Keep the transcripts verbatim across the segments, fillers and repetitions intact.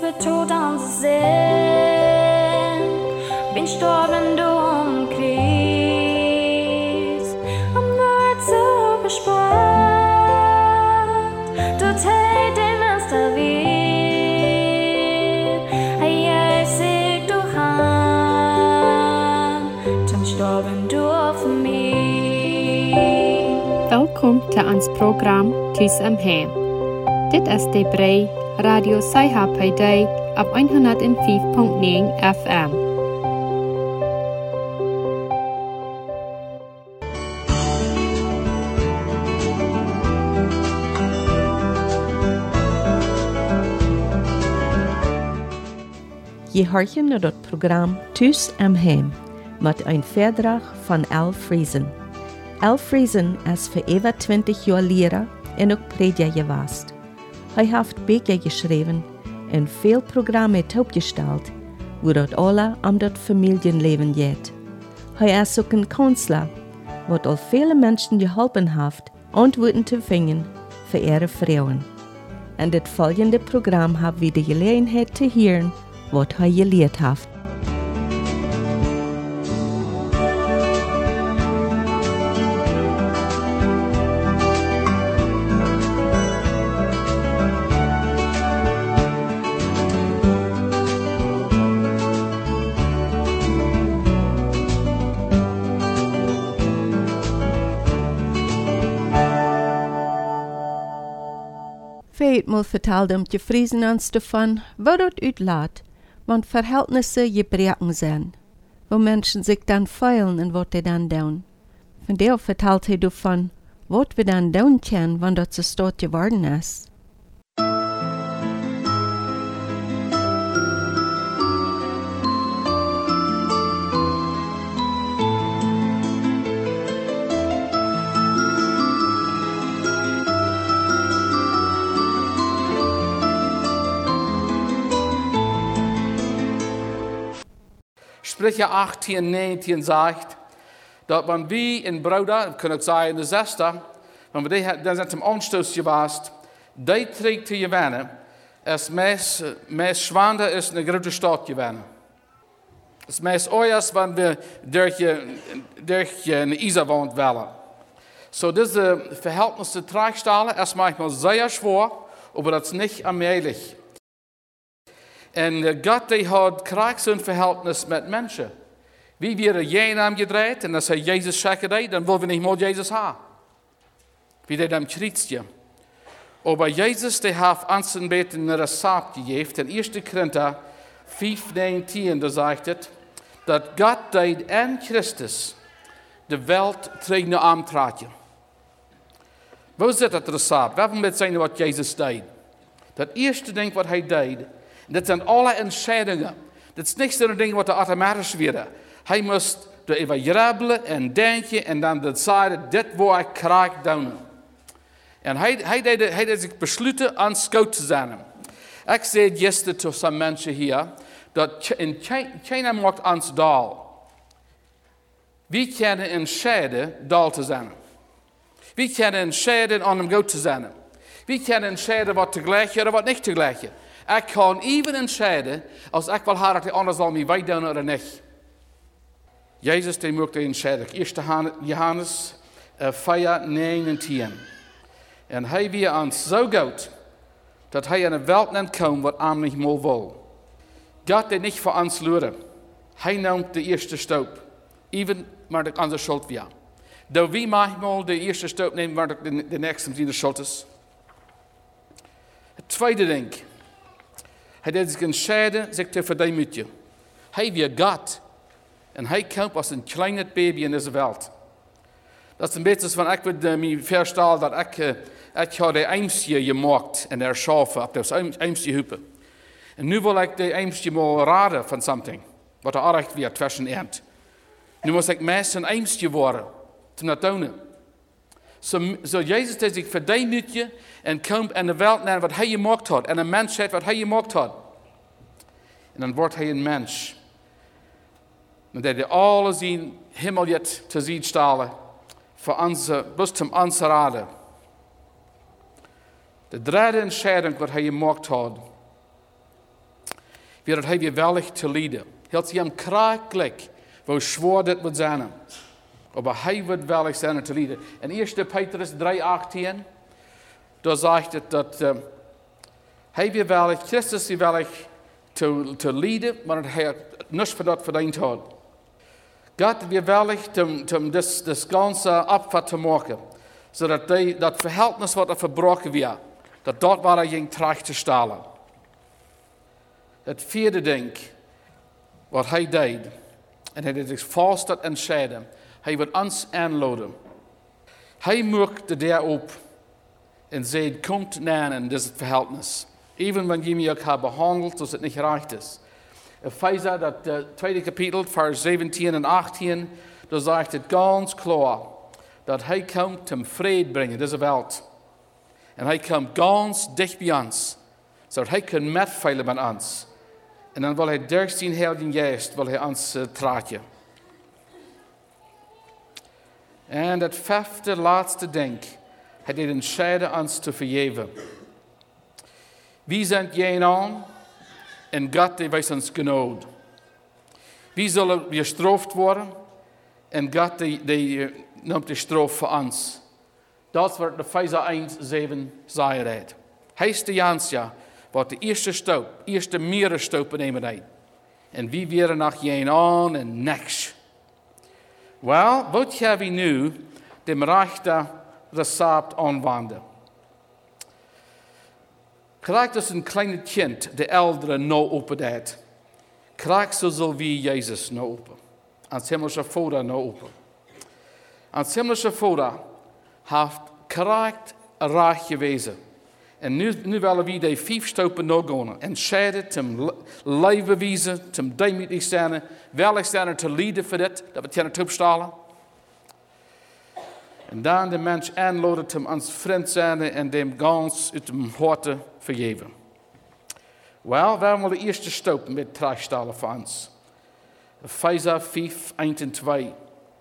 der Tod uns sehen. Bin gestorben, du umkreist, am Wort so bespannt. Du tät den Meister wieder, hey, ich sieg du han, zum Gestorben du auf mich. Welkom til ons program Tus om Hem. Dit is de brei Radio Saiha bij dig op honderd vijf komma negen F M. Je hoort naar het programma Tus om Hem met een verdrag van Al Friesen. Al Friesen is voor over twintig jaar leraar en ook prediker geweest. Hij heeft Bücher geschreven en veel programma's opgesteld, waar het alle om dat familienleven gaat. Hij is ook een counselor, wat al vele mensen geholpen heeft antwoorden te vinden voor ihre vrouwen. In dit volgende programma hebben we de gelegenheid te horen wat hij geleerd heeft. Veelmaal vertelde hem je Friesen aan Stefan wat het uitlaat, want verhältnissen gebreken zijn, wo mensen zich dan feilen en wat ze dan doen. Vandaar vertelt hij ervan wat we dan doen kunnen, wanneer het zo stout geworden is. Sprüche achttien, negentien sagt, dass wenn wir in Bruder, kann ich sagen, in der Sester, wenn wir die, dann sind im Anstoß gewesen, die trägt zu gewinnen, es meist, meist schwander ist eine große Stadt gewinnen. Es meist euers, wenn wir durch, durch eine Isarwand wählen. So diese Verhältnisse Tragstellen ist manchmal sehr schwer, aber das ist nicht allmählich. En Gott die hat krijgt zo'n verhältnis met mensen. Wie wir jenaam gedreht en als hij Jezus schaken deed, dan willen we niet meer Jezus hebben. Wie der dem kriegt. Aber Jezus die hat uns ein bisschen eine Rezept gegeben. In ersten Korinther vijf negentien, da sagt es, dass Gott deed in Christus de Welt terug naar aantraatje. Wo zit dat Rezept? Waarom moet zijn wat Jezus deed? Dat eerste ding wat hij deed, dat zijn alle entscheidingen. Dat is niet zo'n ding wat er automatisch werd. Hij moest er even grabbelen en denken en dan decide, dit wil ik graag doen. En hij, hij, deed, hij deed zich besluiten aan scout te zijn. Ik zei gisteren tot some mensen hier, dat in China maakt ons dal. We kunnen entscheiden dal te zijn. We kunnen entscheiden aan hem goed te zijn. We kunnen entscheiden wat tegelijk of wat niet tegelijk. Ik kan even entscheiden als ik wil haar dat anders zal mij wij doen of niet. Jezus die mocht entscheiden. eerste Johannes vier negentien. En hij wil ons zo goed dat hij in een wereld neemt komen wat aan niet meer wil. God deed niet voor ons leren. Hij neemt de eerste stap. Even maar de andere schuld weer. Dat wie manchmal de eerste stap nemen, maar de, de nächste die de schuld is. Het tweede ding. Hij deed zich entscheiden, zich te verdemütigen. Hij weer God. En hij komt als een kleine baby in deze wereld. Dat is een beetje van, ik wil me voorstellen dat ik, uh, ik had de eimsje gemaakt en er schafen op dat eimsje hupen. En nu wil ik de eimsje mal raden van something, wat er aardig weer tussen eind. Nu moet ik meest een eimsje worden, te dat doen. Zo so, so Jezus deed zich verdemütigen en komt in de wereld naar wat hij gemaakt had. En een mens heeft wat hij gemaakt had. En dan wordt hij een mens. En dat hij alles in hemel jet te zien stellen. Voor onze, bis zum onze raden. De derde entscheiding wat hij gemaakt had. wird hij weer wellig te leiden. Hield hij hem krakelijk, wo schwor dit moet zijn. Aber hij wird wellig zijn te leiden. In eerste Petrus drie achttien, daar zegt het dat uh, hij weer wellig, Christus weer wellig te, te leiden, maar hij niets voor dat verdiend had. God weer wellig om dit, dit ganze opvat te maken, zodat die, dat verhältnis wat er verbroken werd, dat dat waar hij ging terug te stellen. Het vierde ding, wat hij deed, en hij deed zich vast dat entscheiden, hij wil ons aanladen. Hij maakt de deur op en zegt, komt naar in dit verhältnis. Even wanneer je me elkaar behandelt, als het niet recht is. Epheser, dat uh, tweede kapitel, vers zeventien en achttien, daar zegt het ganz klar, dat hij komt om vrede brengen, deze wereld. En hij komt ganz dicht bij ons, zodat hij kan metveilen met ons. En dan wil hij door zijn Heilige Geest, wil hij ons uh, tragen. En het vijfde, laatste ding, hij deed entscheiden ons te vergeven. Wie zijn jij aan? En God die wijst ons genood. Wie zullen gestraft worden? En God die, die neemt de straf voor ons. Dat is wat de Epheser één zeven zei. Hij is de Jansja, wat de eerste stoop, eerste merenstoop nemen deed. En wie weer nog jij aan en niks. Wel, wat gaan we nu dem rechte recept aanwenden? Krijgt als een kleine kind de oudere nou open dat. Krijgt zo zal wie Jezus nou open. Ans hemelse Vader nou open. Ans hemelse Vader heeft krijgt recht gewezen. En nu, nu willen we die vijf stopen nou gaan. En scheiden, ten leven wijzen, ten demütig zijn. Wellig zijn te leiden voor dit, dat we het kunnen opstellen. En dan de mens aanladen om ons vriend zijn en dem gans uit hem harte vergeven. Wel, we willen de eerste stap met terugstellen voor ons. Epheser vijf, één en twee.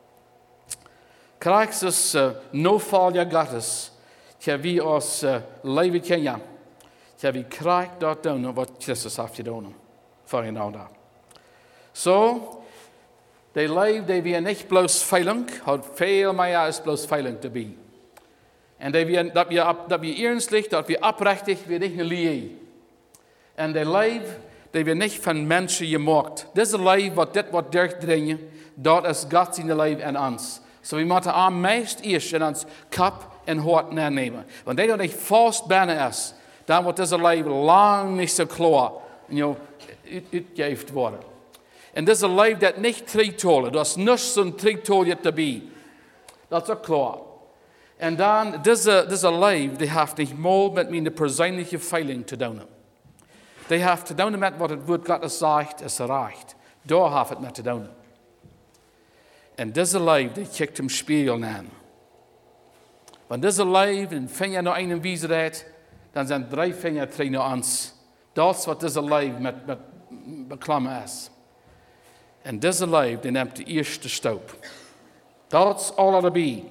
Krijgt dus uh, no valja Gottes, dat we ons uh, leven kennen. Dat we krijgt dat doen wat Christus heeft gedaan. Voor je nou daar. Zo. Die leven die we niet bloos veilig, had veel meer als bloos veilig te zijn. En dat we, dat we, dat we ernstig, dat we oprechtig, we niet liegen. En die leven die we niet van mensen gemaakt. Deze leven wat dit wat durchdringen, dat is God in de leven en ons. So we moeten aan meest eerst in ons kop en hart nemen. Want dat niet vast binnen is, dan wordt deze leven lang niet zo klaar, you know, uitgegeven worden. En dit is een leven dat niet drietallen. Dat is niet zo'n drietalje te zijn. Dat is ook klaar. En dan, deze, deze leven, die heeft niet meer met mijn persoonlijke veiling te doen. Die heeft te doen met wat het woord God zegt, is recht. Daar heeft het met te doen. En deze leven, die kijkt hem spiegel aan. Want deze leven, en vind je nou een wijsheid, dan zijn drie vinger drie naar ons. Dat is wat deze leven met, met beklemmen is. En deze leven, die neemt de eerste stap. Dat is al erbij.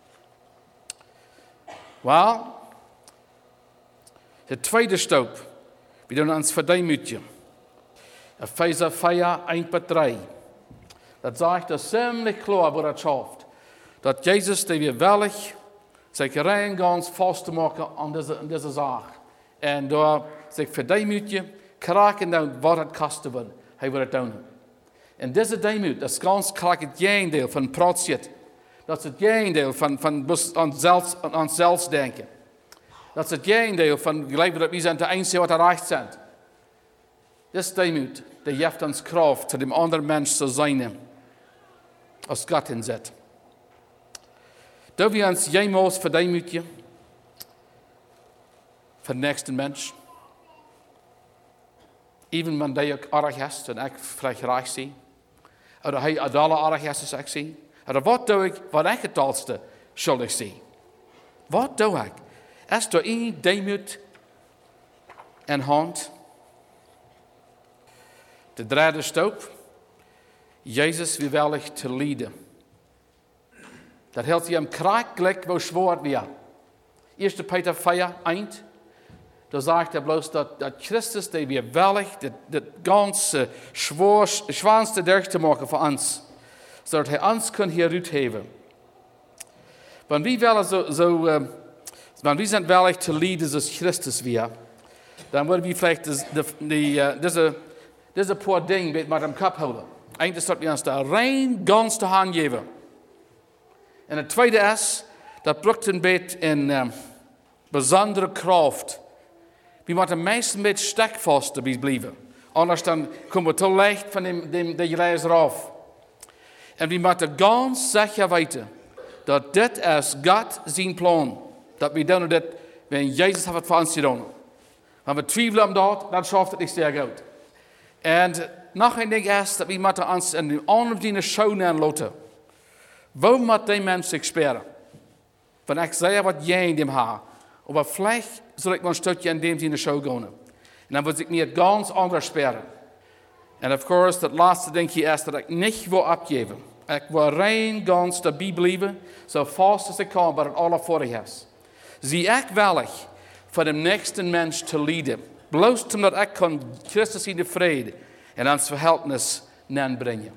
Wel, de tweede stap, we doen ons verdemütigen. Epheser vier, één tot drie. Dat zegt er ziemlich klar, wo dat schafft. Dat Jezus, die weer wellig, zich rein ganz vast te maken aan deze, aan deze zaak. En door zich verdemütigen, kraken dan wat het kosten wil. Hij wil het doen. En deze demut, dat is ganz krak het geendeel van protstiet. Dat is het geendeel van, van aan, zelfs, aan zelfs denken. Dat is het geendeel van geloven dat we zijn de enige wat er recht zijn. Deze demut, die geeft ons kracht om de andere mens te zijn. Als God inzet. Dat we ons jemals verdemütigen. Voor de nächste mens. Even wanneer ik erg is en ik vrij recht zie. Of hij alle erg is als ik zie. Of wat doe ik wat ik het alste schuldig zie. Wat doe ik? Is er één demut en hand. De derde stap. Jezus wie wellig te leiden. Dat helpt hij hem krakelijk wo zwaar weer. Eerste Peter vier, één. Da sagt er bloß, dass, dass Christus, der wir willig, das, das ganze schwerste durchzumachen für uns, zodat hij ons kan hieruit hebben. Want wie willen zo, zo uh, want wie zijn willig te leiden zoals Christus weer, dan worden we vielleicht de, de, de, uh, deze, deze paar dingen met hem kop houden. Eén is dat we ons daar rein gans te hand geven. En het tweede is, dat brukt een beetje in um, bijzondere kracht. We moeten meestal een beetje stekvast blijven. Anders dan komen we te licht van de, de, de reizer af. En we moeten ganz zeker weten dat dit is God zijn plan. Dat we doen dit, wenn Jezus heeft het voor ons gedaan. Want we twijfelen om dat, dan schaft het niet zeer goed. En nog een ding is dat we moeten ons in de andere show laten. Waar moet die mens zich speren? Want ik zei wat jij in hem heeft. Maar vielleicht zal ik nog een stukje in dem zijn show gaan. En dan wil ik me het ganz anders speren. En of course, dat laatste dingje is dat ik niet wil opgeven. Ik wil rein ganz daarbij blijven, zo vast als ik kan, waar het alle voor is. Zie ik willig voor de nächste mens te leiden. Bloos omdat ik kan Christus in de vrede en ons verhältnis brengen.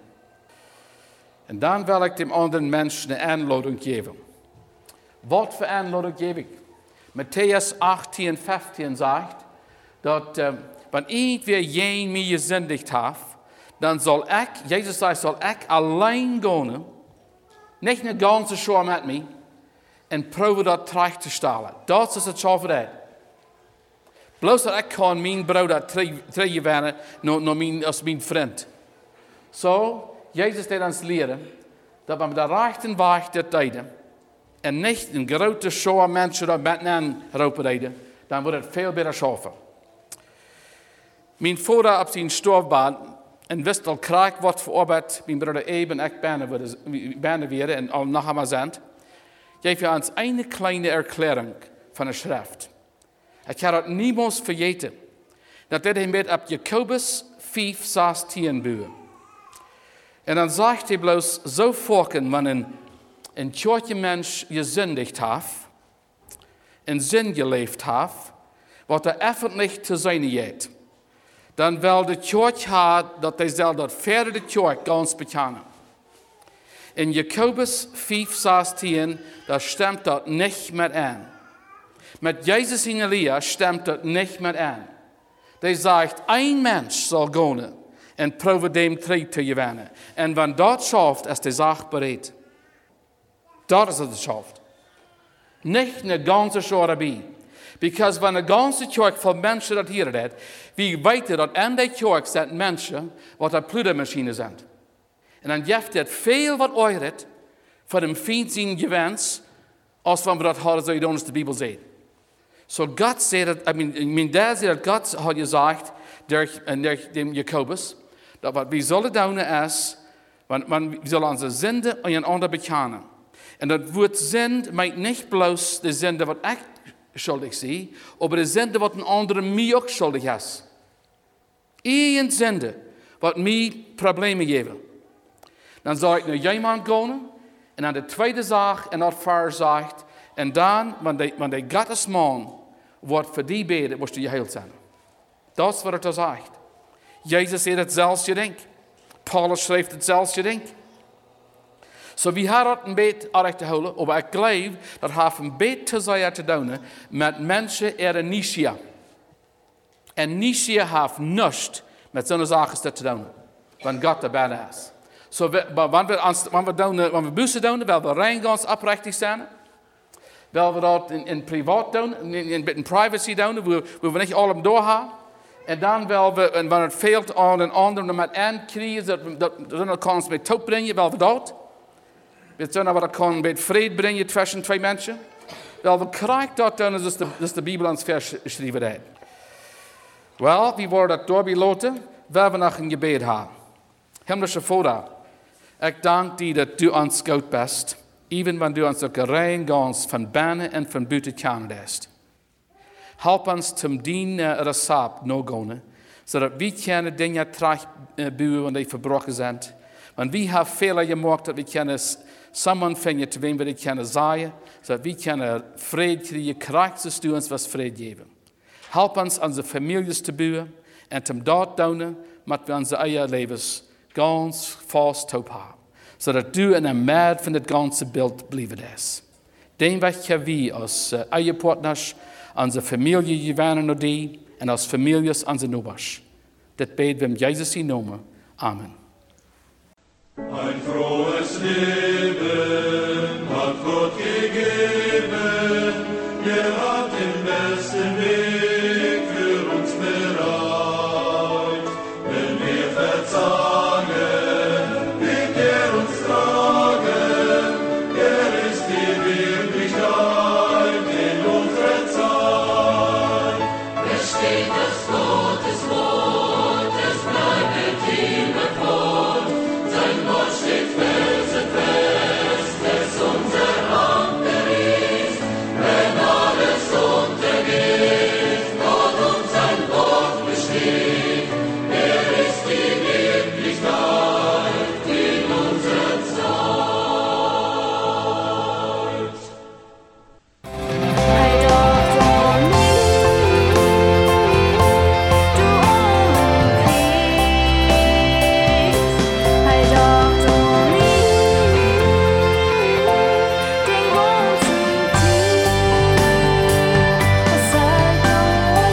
En dan wil ik dem anderen mensen een aanleiding geven. Wat voor aanleiding geef ik? Matthäus achttien, vijftien zegt dat uh, wanneer weer jij mij gezondigd heeft, dan zal ik, Jezus zei, zal ik alleen gaan, niet een ganze show met mij, en proberen dat terug te stellen. Dat is het schaffen. Bloos dat ik kan mijn broeder teruggewinnen naar mijn, als mijn vriend. Zo, so, Jezus deed ons leren dat we met de rechten weg dit deden, en niet een grote show mensen dat met hen roepen deden, dan wordt het veel beter schaffen. Mijn vader op zijn sterfbed en wist al graag wat voor arbeid mijn broeder Eben en ik bijna weer en al nog einmal zijn, geef je ons een kleine erklärung van de schrift. Ik ga het niemals vergeten. Dat deed hij met op Jacobus vijf, zestien buwen. En dan zegt hij bloos zo volken, wanneer een, een tjootje mens gezündigd heeft, en zin geleefd heeft, wat er öffentlich te zijn heeft. Dan wil de kerk hebben dat hij zal dat verder de kerk ganz bekennen. In Jacobus vijf, zestien, daar stemt dat niet met aan. Met Jezus in Elia stemt dat niet met aan. Hij zegt, een mens zal gaan en proberen dem terug te gewinnen. En wanneer dat schaft, is de zaak bereid. Dat is het schaft. Niet een ganze show erbij. Because wanneer de ganze kerk van mensen dat hier heeft, wie weten dat in de kerk zijn mensen wat een pludermachine zijn. En dan geeft het veel wat ooit voor een fijn zijn gewens, als we dat hadden zo gedaan als de Bijbel zegt. So God zei dat, I mean, mijn dad zei dat God had gezegd, door, door de Jacobus, dat wat we zullen doen is, want, want we zullen onze zonde aan een ander bekennen. En dat woord zend meint niet bloos de zonde wat ik schuldig zie, maar de zonde wat een andere mij ook schuldig is. Eén zonde wat mij problemen geven. Dan zal ik naar iemand gaan, en aan de tweede zaak en dat vader zegt, en dan, wanneer de Gottes man wordt voor die beden, moest je geheild zijn. Dat is wat het zegt. Jezus zei het zelfs je denkt. Paulus schreef het zelfs je denkt. So we hebben het een beetje erg te houden, maar ik geloof dat hij een beetje te zijn te doen met mensen in Nicaea. En Nicaea heeft niets met zo'n zaken te doen, want God erbij is. So, wanneer we, wanneer we, doen, wanneer we bussen doen, willen we rein ganz oprechtig zijn. Willen we dat in, in privaat doen, in, in, in privacy doen, waar we niet allemaal doorgaan. En dan willen we, en wanneer het veelt aan een ander met aankrijgen, dat, dat, dat, dat kan ons met top brengen, willen we dat. We zullen dat kan met vrede brengen tussen twee mensen. Willen we krijgen dat doen, dus de, dus de Bijbel ons vers geschreven heeft. Wel, wie worden dat doorbij laten, willen we nog een gebed hebben. Himmlische Vader, ik dank die dat du ons goed bent, even wanneer du ons ook rein gans van binnen en van buiten kennen hast. Help ons te dienen recept nog gaan, zodat we kunnen dingen terugbuwen wanneer die verbroken zijn. Want we hebben veel gemaakt dat we kunnen samen vinden te wem we die kunnen zaaien, zodat we kunnen vrede krijgen, kracht te sturen, was vrede geven. Help uns, unsere Familien zu bauen und zum dort daunen, mit wir unsere eigenen Lebens ganz fast taub haben, sodass du in der Mehrheit von das ganze Bild bleiben ist. Den Weg wir als äh, Ehepartners, unsere Familie gewähren noch die und als Familie unsere Nachbarn. Das beten wir in Jesus in Namen. Amen. Ein frohes Leben hat Gott gegeben, er hat den besten Weg für uns bereit. Wenn wir verzagen, wird er uns tragen, er ist die Wirklichkeit in unserer Zeit. Es steht das Gottes Wort, es bleibt immer fort, sein Wort steht felsenfest, es unser Anker ist, wenn alles untergeht, Gott und sein Wort besteht, er ist die Wirklichkeit in unserer Zeit. I don't want me, du I don't want me, den Grund zu tief, es sei nur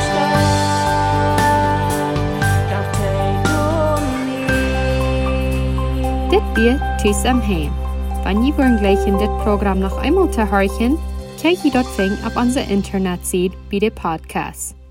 stark, doch take on me. Dit wir Tschüss am Heim. Wenn ihr wollen gleich in das Programm noch einmal zu hören, könnt ihr dort auf unserer Internetseite bei den Podcasts.